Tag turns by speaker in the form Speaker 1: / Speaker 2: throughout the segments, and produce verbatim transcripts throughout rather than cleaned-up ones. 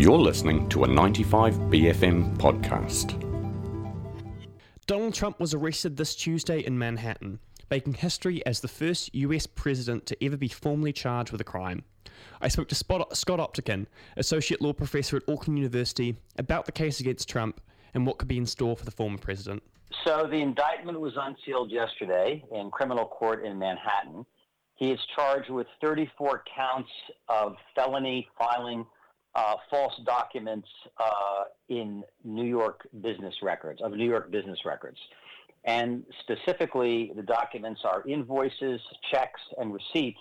Speaker 1: You're listening to a ninety-five B F M podcast.
Speaker 2: Donald Trump was arrested this Tuesday in Manhattan, making history as the first U S president to ever be formally charged with a crime. I spoke to Scott Optikin, associate law professor at Auckland University, about the case against Trump and what could be in store for the former president.
Speaker 3: So the indictment was unsealed yesterday in criminal court in Manhattan. He is charged with thirty-four counts of felony filing uh, false documents uh, in New York business records, of New York business records. And specifically, the documents are invoices, checks, and receipts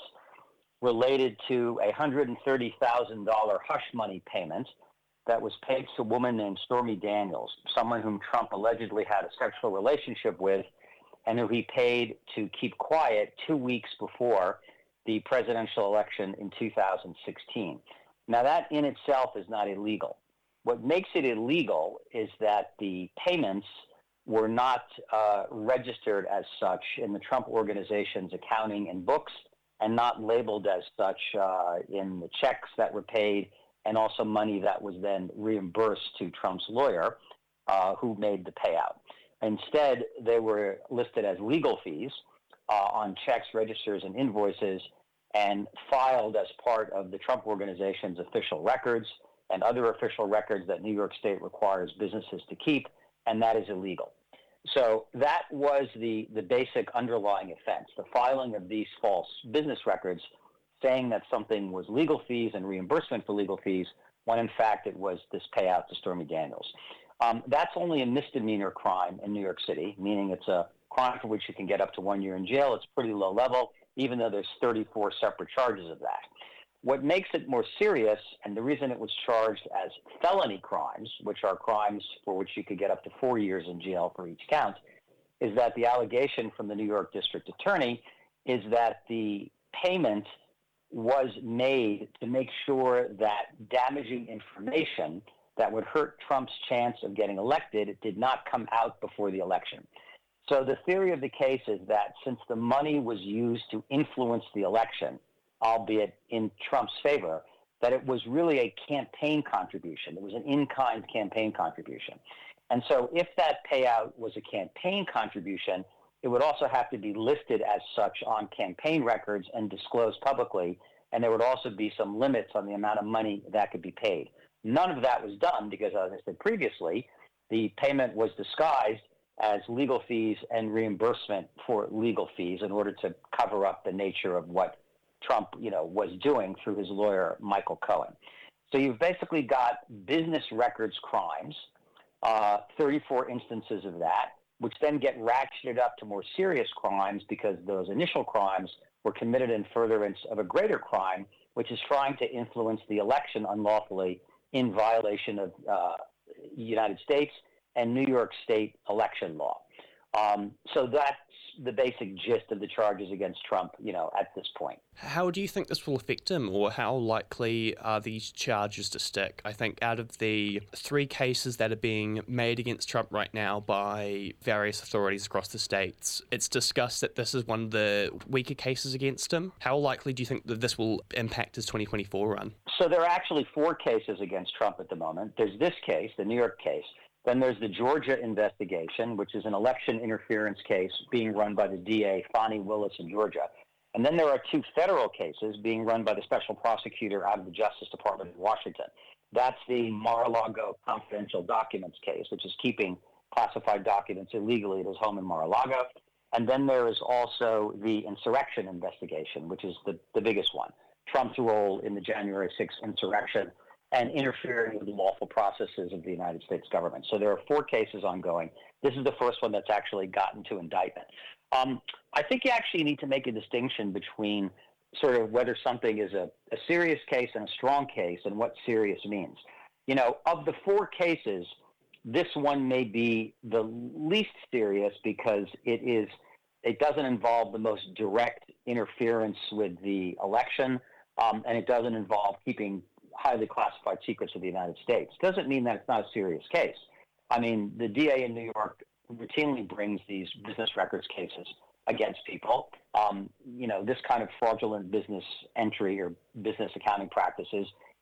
Speaker 3: related to a one hundred thirty thousand dollars hush money payment that was paid to a woman named Stormy Daniels, someone whom Trump allegedly had a sexual relationship with and who he paid to keep quiet two weeks before the presidential election in two thousand sixteen. Now, that in itself is not illegal. What makes it illegal is that the payments were not uh, registered as such in the Trump Organization's accounting and books, and not labeled as such uh, in the checks that were paid, and also money that was then reimbursed to Trump's lawyer, uh, who made the payout. Instead, they were listed as legal fees uh, on checks, registers, and invoices, and filed as part of the Trump Organization's official records and other official records that New York State requires businesses to keep, and that is illegal. So that was the, the basic underlying offense, the filing of these false business records saying that something was legal fees and reimbursement for legal fees, when in fact it was this payout to Stormy Daniels. Um, that's only a misdemeanor crime in New York City, meaning it's a crime for which you can get up to one year in jail. It's pretty low level, even though there's thirty-four separate charges of that. What makes it more serious, and the reason it was charged as felony crimes, which are crimes for which you could get up to four years in jail for each count, is that the allegation from the New York District Attorney is that the payment was made to make sure that damaging information that would hurt Trump's chance of getting elected did not come out before the election. So the theory of the case is that since the money was used to influence the election, albeit in Trump's favor, that it was really a campaign contribution. It was an in-kind campaign contribution. And so if that payout was a campaign contribution, it would also have to be listed as such on campaign records and disclosed publicly, and there would also be some limits on the amount of money that could be paid. None of that was done because, as I said previously, the payment was disguised as legal fees and reimbursement for legal fees in order to cover up the nature of what Trump, you know, was doing through his lawyer, Michael Cohen. So you've basically got business records crimes, uh, thirty-four instances of that, which then get ratcheted up to more serious crimes because those initial crimes were committed in furtherance of a greater crime, which is trying to influence the election unlawfully in violation of uh, United States and New York State election law. Um, so that's the basic gist of the charges against Trump, you know, at this point.
Speaker 2: How do you think this will affect him, or how likely are these charges to stick? I think out of the three cases that are being made against Trump right now by various authorities across the states, it's discussed that this is one of the weaker cases against him. How likely do you think that this will impact his twenty twenty-four run?
Speaker 3: So there are actually four cases against Trump at the moment. There's this case, the New York case. Then there's the Georgia investigation, which is an election interference case being run by the D A, Fani Willis in Georgia. And then there are two federal cases being run by the special prosecutor out of the Justice Department in Washington. That's the Mar-a-Lago confidential documents case, which is keeping classified documents illegally at his home in Mar-a-Lago. And then there is also the insurrection investigation, which is the, the biggest one, Trump's role in the January sixth insurrection and interfering with the lawful processes of the United States government. So there are four cases ongoing. This is the first one that's actually gotten to indictment. Um, I think you actually need to make a distinction between sort of whether something is a, a serious case and a strong case and what serious means. You know, of the four cases, this one may be the least serious because it is it doesn't involve the most direct interference with the election, um, and it doesn't involve keeping highly classified secrets of the United States. Doesn't mean that it's not a serious case. I mean, the D A in New York routinely brings these business records cases against people. Um, you know, this kind of fraudulent business entry or business accounting practices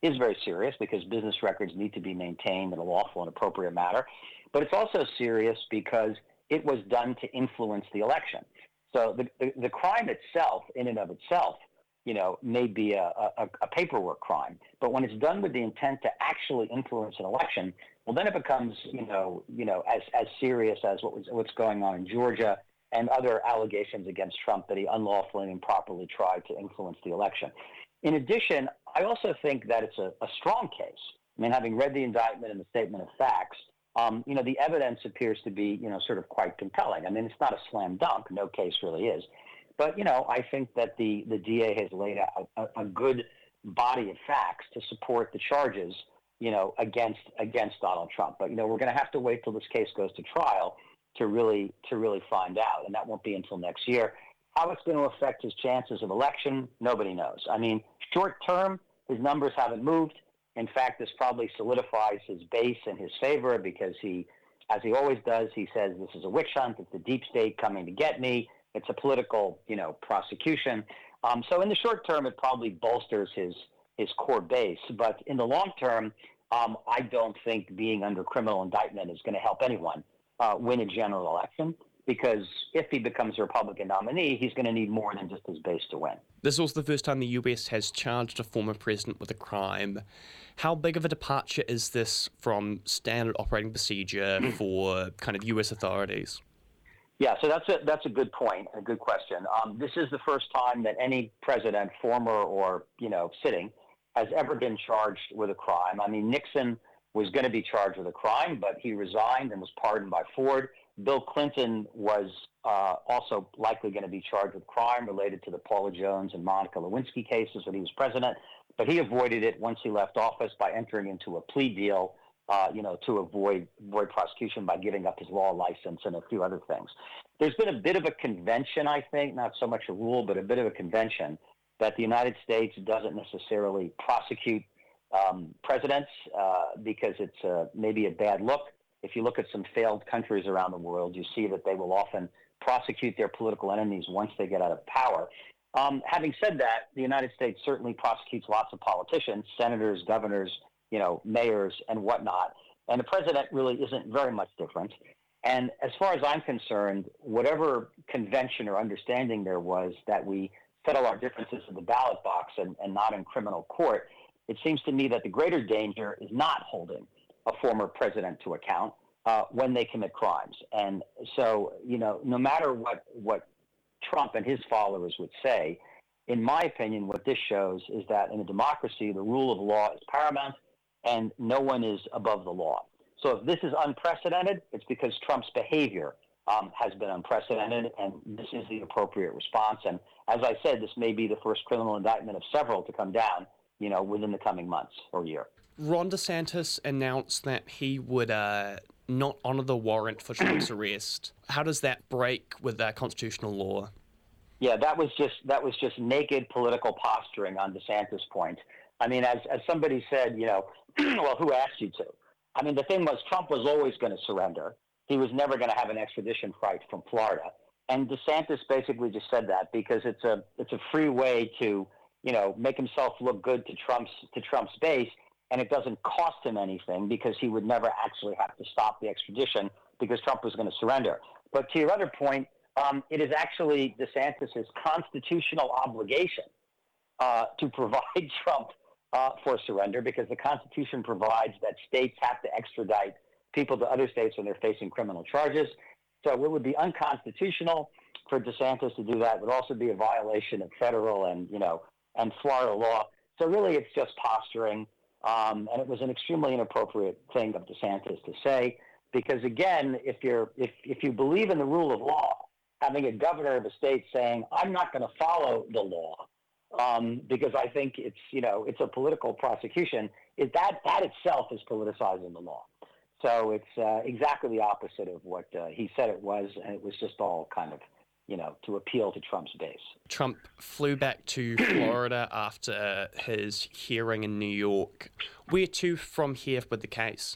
Speaker 3: is very serious because business records need to be maintained in a lawful and appropriate manner. But it's also serious because it was done to influence the election. So the, the, the crime itself, in and of itself, you know, may be a, a, a paperwork crime. But when it's done with the intent to actually influence an election, well, then it becomes, you know, you know, as, as serious as what was what's going on in Georgia and other allegations against Trump that he unlawfully and improperly tried to influence the election. In addition, I also think that it's a, a strong case. I mean, having read the indictment and the statement of facts, um, you know, the evidence appears to be, you know, sort of quite compelling. I mean, it's not a slam dunk. No case really is. But, you know, I think that the, the D A has laid out a, a good body of facts to support the charges, you know, against against Donald Trump. But, you know, we're going to have to wait till this case goes to trial to really to really find out. And that won't be until next year. How it's going to affect his chances of election, nobody knows. I mean, short term, his numbers haven't moved. In fact, this probably solidifies his base in his favor because he, as he always does, he says this is a witch hunt. It's the deep state coming to get me. It's a political, you know, prosecution. Um, so in the short term, it probably bolsters his his core base. But in the long term, um, I don't think being under criminal indictment is going to help anyone uh, win a general election, because if he becomes a Republican nominee, he's going to need more than just his base to win.
Speaker 2: This is also the first time the U S has charged a former president with a crime. How big of a departure is this from standard operating procedure for kind of U S authorities?
Speaker 3: Yeah, so that's a that's a good point, a good question. Um, this is the first time that any president, former or you know sitting, has ever been charged with a crime. I mean, Nixon was going to be charged with a crime, but he resigned and was pardoned by Ford. Bill Clinton was uh, also likely going to be charged with crime related to the Paula Jones and Monica Lewinsky cases when he was president, but he avoided it once he left office by entering into a plea deal, uh, you know, to avoid avoid prosecution by giving up his law license and a few other things. There's been a bit of a convention, I think, not so much a rule, but a bit of a convention that the United States doesn't necessarily prosecute um, presidents uh, because it's uh, maybe a bad look. If you look at some failed countries around the world, you see that they will often prosecute their political enemies once they get out of power. Um, having said that, the United States certainly prosecutes lots of politicians, senators, governors, you know, mayors, and whatnot. And the president really isn't very much different. And as far as I'm concerned, whatever convention or understanding there was that we settle our differences in the ballot box and, and not in criminal court, it seems to me that the greater danger is not holding a former president to account uh, when they commit crimes. And so, you know, no matter what, what Trump and his followers would say, in my opinion, what this shows is that in a democracy, the rule of law is paramount and no one is above the law. So if this is unprecedented, it's because Trump's behavior um, has been unprecedented, and this is the appropriate response. And as I said, this may be the first criminal indictment of several to come down, you know, within the coming months or year.
Speaker 2: Ron DeSantis announced that he would uh, not honor the warrant for Trump's arrest. How does that break with uh, constitutional law?
Speaker 3: Yeah, that was just that was just naked political posturing on DeSantis' point. I mean, as as somebody said, you know, well, who asked you to? I mean, the thing was, Trump was always going to surrender. He was never going to have an extradition fight from Florida. And DeSantis basically just said that because it's a it's a free way to, you know, make himself look good to Trump's to Trump's base, and it doesn't cost him anything because he would never actually have to stop the extradition because Trump was going to surrender. But to your other point, um, it is actually DeSantis' constitutional obligation uh, to provide Trump Uh, for surrender, because the Constitution provides that states have to extradite people to other states when they're facing criminal charges. So it would be unconstitutional for DeSantis to do that. It would also be a violation of federal and, you know, and Florida law. So really it's just posturing. Um, and it was an extremely inappropriate thing of DeSantis to say, because again, if you're, if, if you believe in the rule of law, having a governor of a state saying, I'm not going to follow the law, Um, because I think it's, you know, it's a political prosecution, is that that itself is politicizing the law. So it's uh, exactly the opposite of what uh, he said it was, and it was just all kind of, you know, to appeal to Trump's base.
Speaker 2: Trump flew back to Florida after his hearing in New York. Where to from here with the case?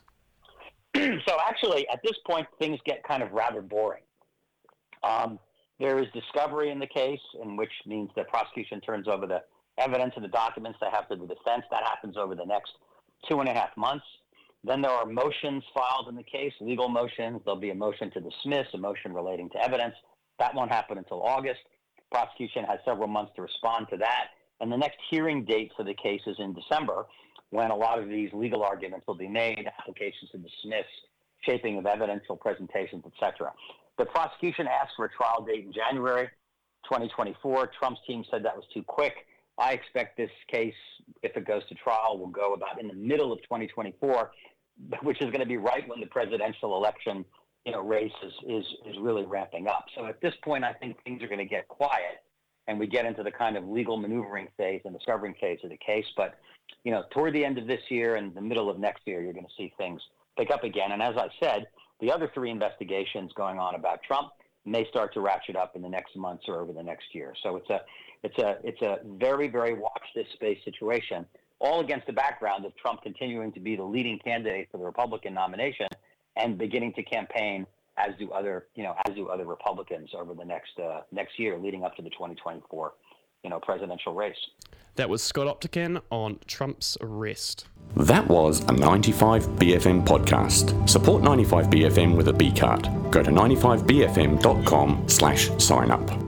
Speaker 3: So actually, at this point, things get kind of rather boring. Um, There is discovery in the case, in which means the prosecution turns over the, evidence and the documents they have to the defense. That happens over the next two and a half months. Then there are motions filed in the case, legal motions. There'll be a motion to dismiss, a motion relating to evidence. That won't happen until August. Prosecution has several months to respond to that. And the next hearing date for the case is in December, when a lot of these legal arguments will be made, applications to dismiss, shaping of evidential presentations, et cetera. The prosecution asked for a trial date in January twenty twenty-four. Trump's team said that was too quick. I expect this case, if it goes to trial, will go about in the middle of twenty twenty-four, which is going to be right when the presidential election, you know, race is, is, is really ramping up. So at this point, I think things are going to get quiet and we get into the kind of legal maneuvering phase and discovering phase of the case. But, you know, toward the end of this year and the middle of next year, you're going to see things pick up again. And as I said, the other three investigations going on about Trump may start to ratchet up in the next months or over the next year. So it's a it's a it's a very, very watch this space situation, all against the background of Trump continuing to be the leading candidate for the Republican nomination and beginning to campaign, as do other you know as do other Republicans over the next uh, next year leading up to the twenty twenty-four you know presidential race.
Speaker 2: That was Scott Optican on Trump's arrest.
Speaker 1: That was a ninety-five B F M podcast. Support ninety-five B F M with a B card. Go to ninety-five B F M dot com slash sign up.